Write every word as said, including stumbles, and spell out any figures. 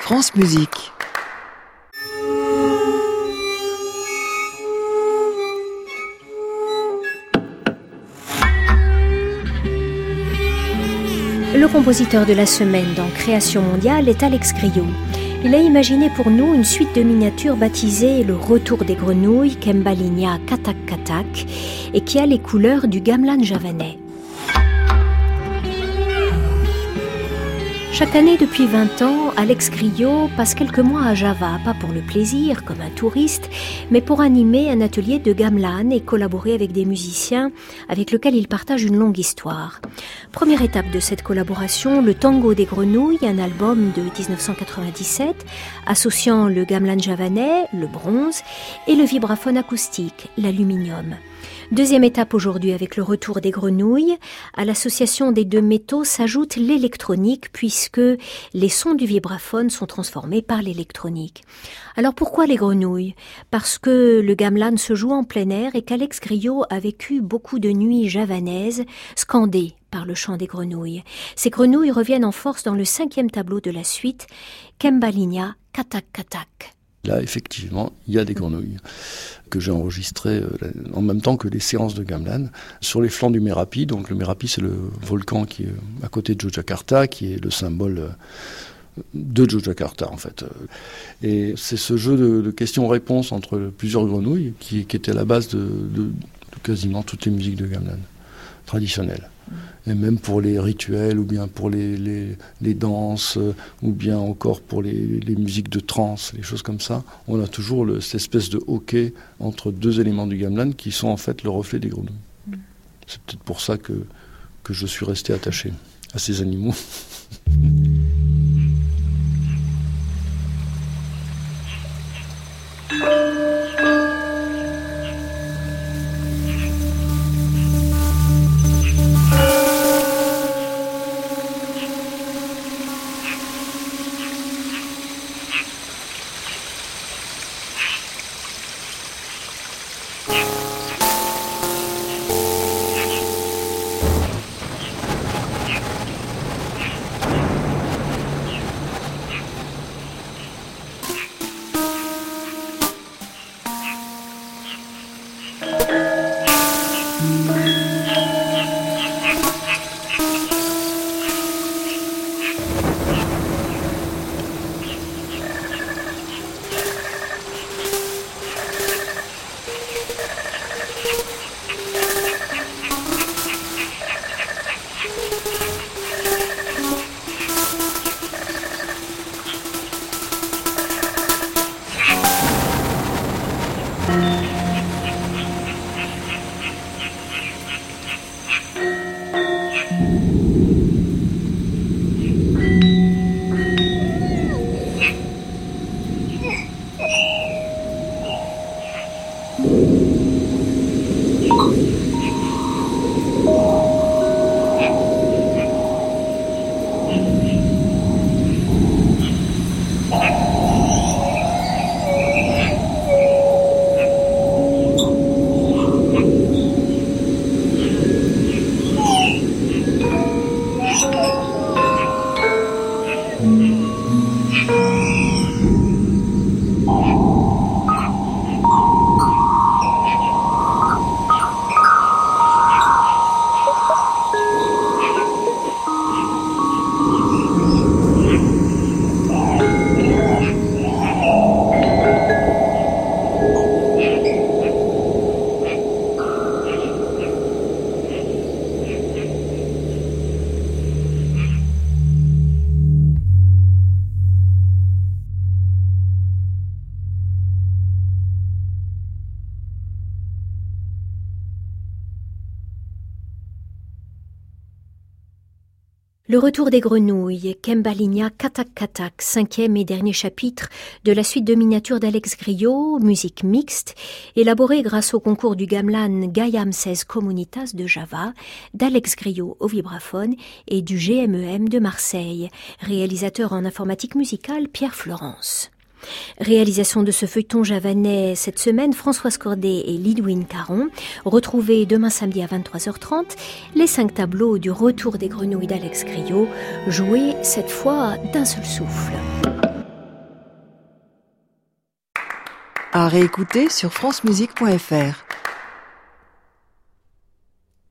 France Musique. Le compositeur de la semaine dans Création mondiale est Alex Grillot. Il a imaginé pour nous une suite de miniatures baptisée Le Retour des Grenouilles, Kembalinia Katak Katak, et qui a les couleurs du gamelan javanais. Chaque année depuis vingt ans, Alex Grillot passe quelques mois à Java, pas pour le plaisir, comme un touriste, mais pour animer un atelier de gamelan et collaborer avec des musiciens avec lesquels il partage une longue histoire. Première étape de cette collaboration, le Tango des Grenouilles, un album de dix-neuf cent quatre-vingt-dix-sept, associant le gamelan javanais, le bronze, et le vibraphone acoustique, l'aluminium. Deuxième étape aujourd'hui avec le Retour des Grenouilles. À l'association des deux métaux s'ajoute l'électronique puisque les sons du vibraphone sont transformés par l'électronique. Alors pourquoi les grenouilles ? Parce que le gamelan se joue en plein air et qu'Alex Grillot a vécu beaucoup de nuits javanaises scandées par le chant des grenouilles. Ces grenouilles reviennent en force dans le cinquième tableau de la suite, Kembalinia Katak Katak. Là, effectivement, il y a des grenouilles que j'ai enregistrées euh, en même temps que les séances de gamelan sur les flancs du Merapi. Donc le Merapi, c'est le volcan qui est à côté de Yogyakarta, qui est le symbole euh, de Yogyakarta en fait. Et c'est ce jeu de, de questions-réponses entre plusieurs grenouilles qui, qui était à la base de, de, de quasiment toutes les musiques de gamelan traditionnelles. Et même pour les rituels, ou bien pour les, les, les danses, euh, ou bien encore pour les, les musiques de trance, les choses comme ça, on a toujours le, cette espèce de hockey entre deux éléments du gamelan qui sont en fait le reflet des grenouilles. Mm. C'est peut-être pour ça que, que je suis resté attaché à ces animaux. Le Retour des Grenouilles, Kembalinia Katak Katak, cinquième et dernier chapitre de la suite de miniatures d'Alex Grillot, musique mixte, élaborée grâce au concours du gamelan Gayam seize Comunitas de Java, d'Alex Grillot au vibraphone et du G M E M de Marseille, réalisateur en informatique musicale Pierre Florence. Réalisation de ce feuilleton javanais cette semaine, Françoise Cordet et Lidwin Caron. Retrouvez demain samedi à vingt-trois heures trente les cinq tableaux du Retour des Grenouilles d'Alex Grillot, joués cette fois d'un seul souffle. À réécouter sur francemusique point f r.